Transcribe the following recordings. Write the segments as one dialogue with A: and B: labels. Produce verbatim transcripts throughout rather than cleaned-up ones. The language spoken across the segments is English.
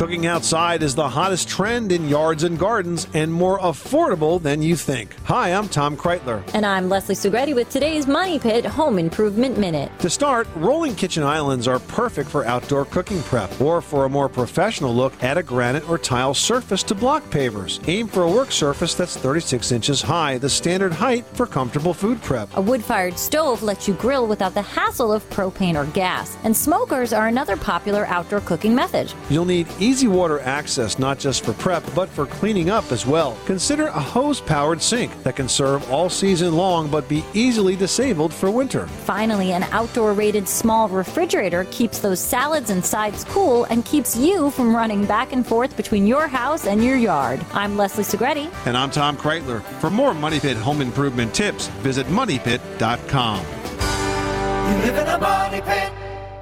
A: Cooking outside is the hottest trend in yards and gardens and more affordable than you think. Hi, I'm Tom Kreitler.
B: And I'm Leslie Sugretti with today's Money Pit Home Improvement Minute.
A: To start, rolling kitchen islands are perfect for outdoor cooking prep, or for a more professional look, add a granite or tile surface to block pavers. Aim for a work surface that's thirty-six inches high, the standard height for comfortable food prep.
B: A wood-fired stove lets you grill without the hassle of propane or gas, and smokers are another popular outdoor cooking method.
A: You'll need easy water access not just for prep, but for cleaning up as well. Consider a hose-powered sink that can serve all season long but be easily disabled for winter.
B: Finally, an outdoor-rated small refrigerator keeps those salads and sides cool and keeps you from running back and forth between your house and your yard. I'm Leslie Sugretti.
A: And I'm Tom Kreitler. For more Money Pit home improvement tips, visit money pit dot com.
C: You live in a money pit.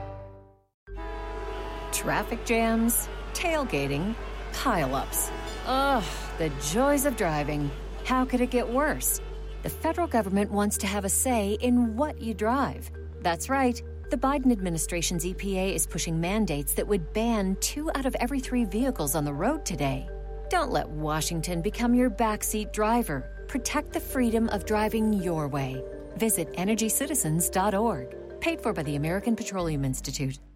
D: Traffic jams, tailgating, pile-ups. Ugh, the joys of driving. How could it get worse? The federal government wants to have a say in what you drive. That's right. The Biden administration's E P A is pushing mandates that would ban two out of every three vehicles on the road today. Don't let Washington become your backseat driver. Protect the freedom of driving your way. Visit energy citizens dot org. Paid for by the American Petroleum Institute.